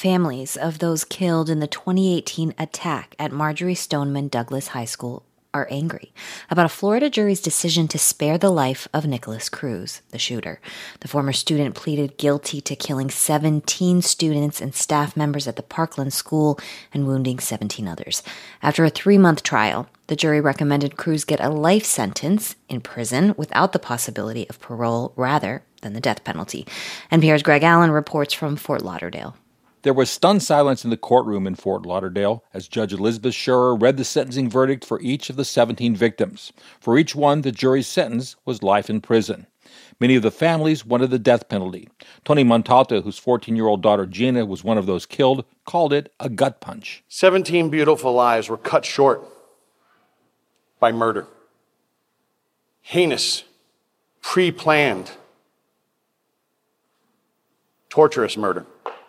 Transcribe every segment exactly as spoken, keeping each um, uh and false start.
families of those killed in the twenty eighteen attack at Marjory Stoneman Douglas High School are angry about a Florida jury's decision to spare the life of Nikolas Cruz, the shooter. The former student pleaded guilty to killing seventeen students and staff members at the Parkland school and wounding seventeen others. After a three-month trial, the jury recommended Cruz get a life sentence in prison without the possibility of parole rather than the death penalty. N P R's Greg Allen reports from Fort Lauderdale. There was stunned silence in the courtroom in Fort Lauderdale as Judge Elizabeth Scherer read the sentencing verdict for each of the seventeen victims. For each one, the jury's sentence was life in prison. Many of the families wanted the death penalty. Tony Montalto, whose fourteen-year-old daughter Gina was one of those killed, called it a gut punch. Seventeen beautiful lives were cut short by murder. Heinous, pre-planned, torturous murder.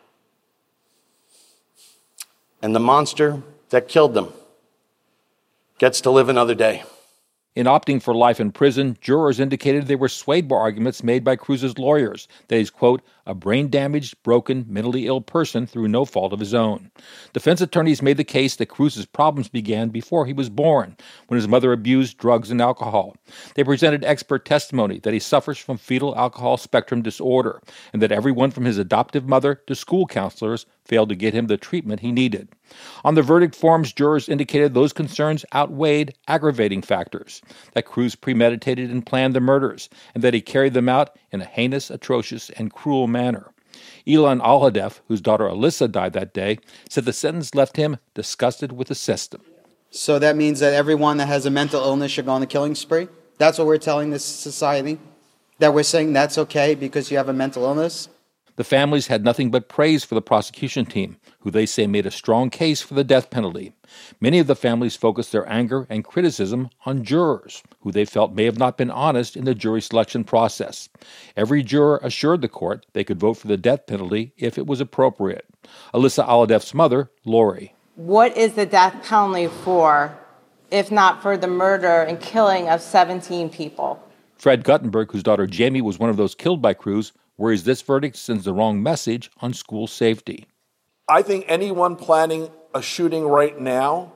And the monster that killed them gets to live another day. In opting for life in prison, jurors indicated they were swayed by arguments made by Cruz's lawyers that he's, quote, a brain-damaged, broken, mentally ill person through no fault of his own. Defense attorneys made the case that Cruz's problems began before he was born, when his mother abused drugs and alcohol. They presented expert testimony that he suffers from fetal alcohol spectrum disorder, and that everyone from his adoptive mother to school counselors failed to get him the treatment he needed. On the verdict forms, jurors indicated those concerns outweighed aggravating factors, that Cruz premeditated and planned the murders, and that he carried them out in a heinous, atrocious, and cruel manner. Ilan Alhadeff, whose daughter Alyssa died that day, said the sentence left him disgusted with the system. So that means that everyone that has a mental illness should go on the killing spree? That's what we're telling this society? That we're saying that's okay because you have a mental illness? The families had nothing but praise for the prosecution team, who they say made a strong case for the death penalty. Many of the families focused their anger and criticism on jurors, who they felt may have not been honest in the jury selection process. Every juror assured the court they could vote for the death penalty if it was appropriate. Alyssa Aladeff's mother, Lori. What is the death penalty for, if not for the murder and killing of seventeen people? Fred Guttenberg, whose daughter Jamie was one of those killed by Cruz, worries this verdict sends the wrong message on school safety. I think anyone planning a shooting right now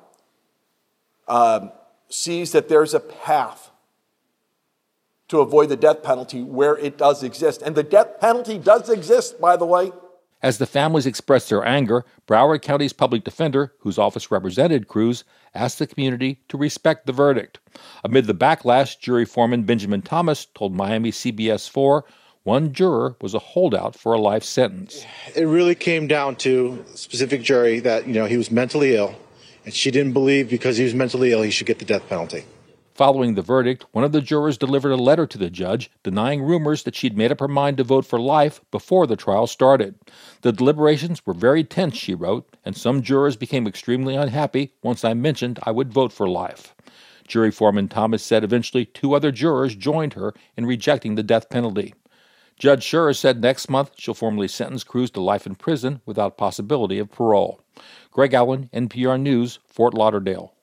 uh, sees that there's a path to avoid the death penalty where it does exist. And the death penalty does exist, by the way. As the families expressed their anger, Broward County's public defender, whose office represented Cruz, asked the community to respect the verdict. Amid the backlash, jury foreman Benjamin Thomas told Miami C B S four one juror was a holdout for a life sentence. It really came down to a specific jury that, you know, he was mentally ill, and she didn't believe because he was mentally ill he should get the death penalty. Following the verdict, one of the jurors delivered a letter to the judge denying rumors that she'd made up her mind to vote for life before the trial started. The deliberations were very tense, she wrote, and some jurors became extremely unhappy once I mentioned I would vote for life. Jury foreman Thomas said eventually two other jurors joined her in rejecting the death penalty. Judge Scherer said next month she'll formally sentence Cruz to life in prison without possibility of parole. Greg Allen, N P R News, Fort Lauderdale.